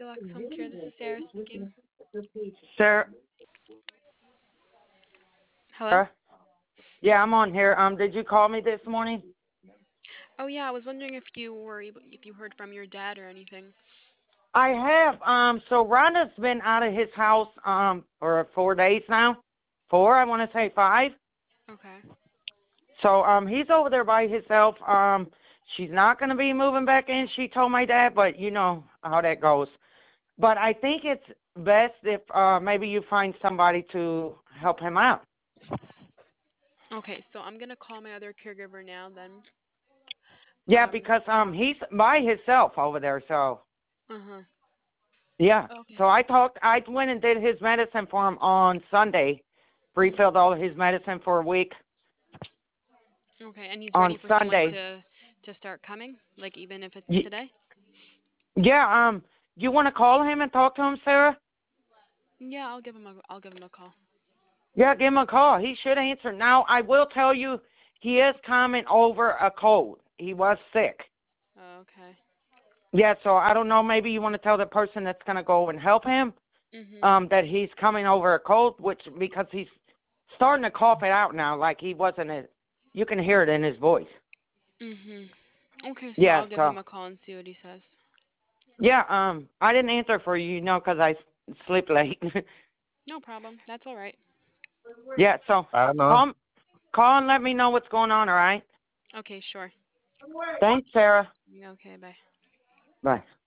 Deluxe Home Care. This is Sarah speaking. Sarah, Hello? yeah, I'm on here. Did you call me this morning? Oh yeah, I was wondering if you heard from your dad or anything. I have. So Rhonda's been out of his house for 4 days now. Four, I want to say five. Okay. So he's over there by himself. She's not going to be moving back in. She told my dad, but you know how that goes. But I think it's best if maybe you find somebody to help him out. Okay, so I'm gonna call my other caregiver now then. Yeah, because he's by himself over there. So Uh-huh. yeah. Okay. So I went and did his medicine for him on Sunday. Refilled all of his medicine for a week Okay, and he's on ready for someone Sunday. to start coming, like even if it's Y- today? Yeah, you want to call him and talk to him, Sarah? Yeah, I'll give him a call. Yeah, give him a call. He should answer. Now, I will tell you, he is coming over a cold. He was sick. Okay. Yeah, so I don't know. Maybe you want to tell the person that's going to go and help him Mhm. that he's coming over a cold, which because he's starting to cough it out now, like he wasn't. You can hear it in his voice. Mhm. Okay, so Yeah, I'll give so him a call and see what he says. yeah, I didn't answer for you, because I sleep late. No problem. That's all right. Yeah, so I don't know. call and let me know what's going on. All right. Okay, sure. Thanks, Sarah. Okay, bye. Bye.